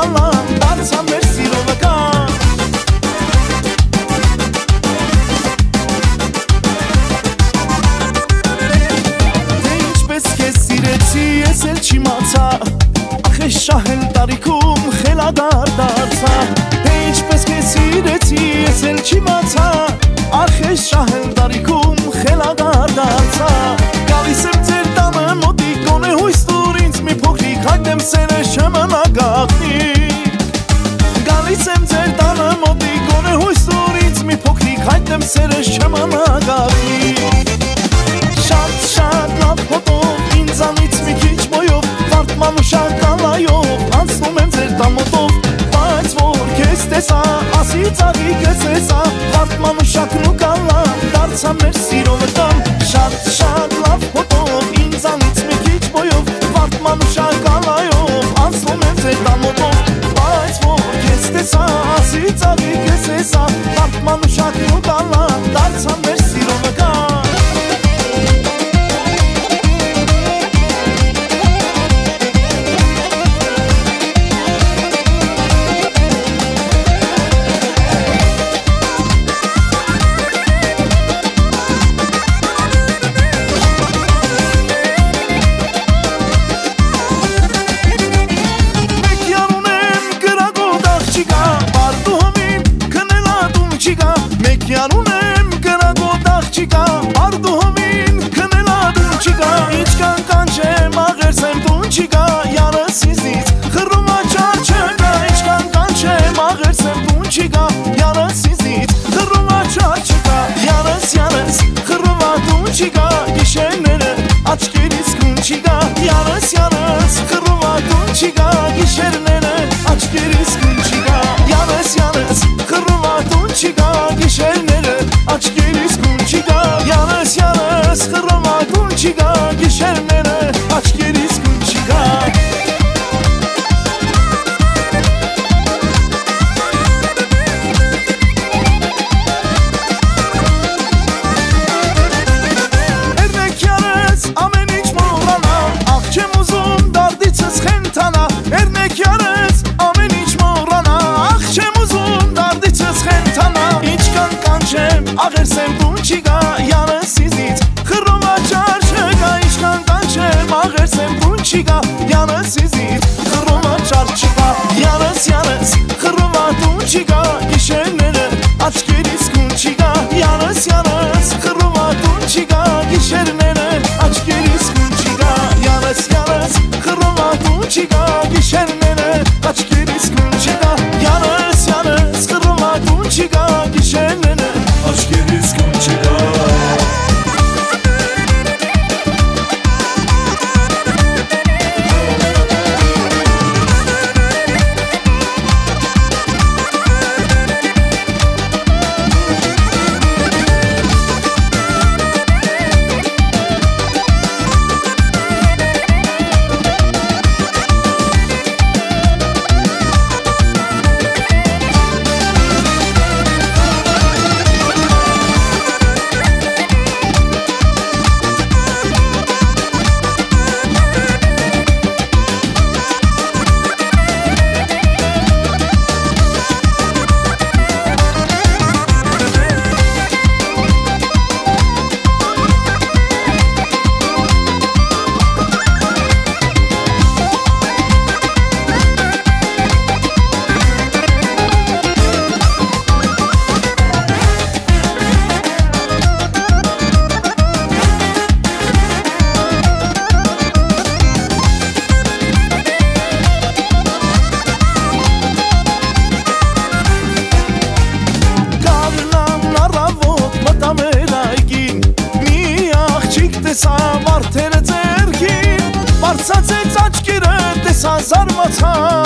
գալան, դարձան մեր սիրողական։ Թե ինչպես քեզ սիրեցի, ես էլ չիմացա, ախ ես շահել տարիքում խելադար դարձա։ Թե ինչպես քեզ սիրեցի, ես էլ չիմացա, ախ ես շահել տարիքում խելադար դարձա։ Գալիս եմ ձեր տանը մոտիկ, գոնե հույս տուր ինձ մի փոքրիկ, հայտնեմ սերը չմնագաղտնի։ Գալիս եմ ձեր տանը մոտիկ, գոնե հույս տուր ինձ մի փոքրիկ, հայտնեմ սերը չմնագաղտնի։ Շատ շատ լավ հոտով, ինձանից մի քիչ բոյով, վարդման ու շակալայով, անցնում եմ ձեր տամոտով, բայց որ քեզ տեսա, ասի ծաղիկս էսա, վարդման ու շակն ու կալան, դարձա մեր սիրողական։ Շատ շատ լավ հոտով, ինձանից մի քիչ բոյով, վարդման ու շակալայով, անցնում եմ ձեր տամոտով, բայց որ քեզ տեսա, ասի ծաղիկս էսա, վարդման ու շակն ու կալան, դարձա մեր սիրողական։ Յանունեմ գրագոտ աղջիկա, արդուհովին քնելադուն չիկա, ինչքան կանչեմ աղերսեմ տուն չիկա, յանս իզնից խռումա չար չկա, ինչքան կանչեմ աղերսեմ տուն չիկա, յանս իզնից խռումա չար չկա, յանս խռումա տուն չիկա, գիշերները աչքերից կուն չիկա, յանս խռումա տուն չիկա, գիշերները աչքերից կուն չիկա, յանս խռումա տուն չիկա, գիշերները աչքերից կուն չիկա, յանս խռումա տուն չիկա, գիշերները աչքերից կուն չիկա։ Երնեք յանս ամեն ինչ մոռանամ, աղ չեմ ուզում դարդիցս խենթանա, երնեք յանս ամեն ինչ մոռանամ, աղ չեմ ուզում դարդիցս խենթանա, ինչքան կանչեմ աղերսեմ տուն չիկա, յանս իզնից խռումա չար չկա, ինչքան կանչեմ աղերսեմ տուն չիկա, յանս իզնից խռումա չար չկա, յանս խռումա տուն չիկա, գիշերները աչքերից կուն չիկա, յանս խռումա տուն չիկա, գիշերները աչքերից կուն չիկա, յանս խռումա տուն չիկա, գիշերները աչքերից կուն չիկա, յանս խռումա տուն չիկա, գիշերները աչքերից կուն չիկա։ տեսա վարդերը ձերքին, բարձացեց աչքերը տեսա զարմացա,